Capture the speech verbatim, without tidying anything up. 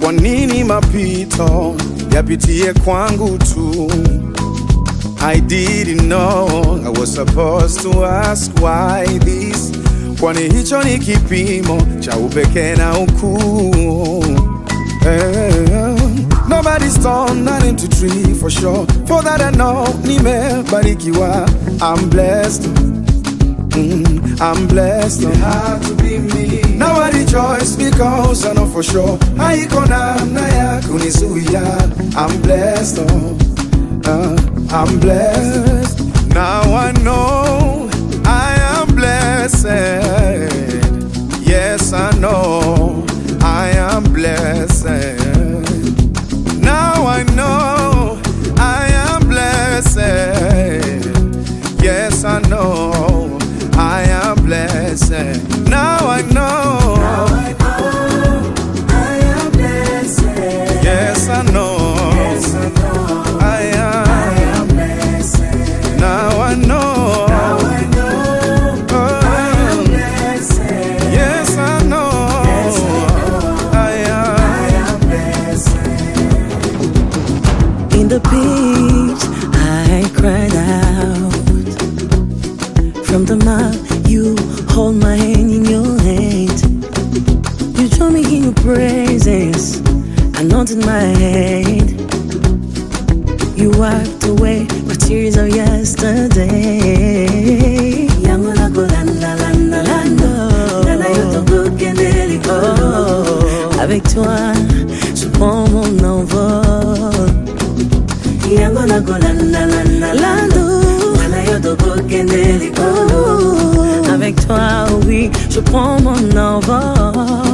Kwa nini mapito yapitie kwangu tu? I didn't know I was supposed to ask why this. Kwani hicho ni kipimo cha upekee na ukuu. Hey, nobody's torn nine into three for sure. For that I know nimebarikiwa. I'm blessed. Mm, I'm blessed. It had to be me. Now I rejoice because I know for sure haiko namna ya kunizuia. I'm blessed. Oh, uh, I'm blessed. Now I know I am blessed. Yes, I know I am blessed. Now I know I am blessed. Yes, I know I am blessed. Now I know, now I know I am blessed. Yes, I know, yes, I know I am, I am blessed. Now I know, now I know oh, I am blessed. Yes, I know, yes, I know I am, I am blessed. In the pit, I cried out. From the mouth, you hold my hand in your hand. You join me in your presence, I nodded my head. You wiped away my tears of yesterday. Yango lako landa landa landa, nana yoto kukendeli ko. Avec toi, je prends mon envol. Yango lako landa landa landa, nana yoto kukendeli ko. Avec toi, oui, je prends mon envol.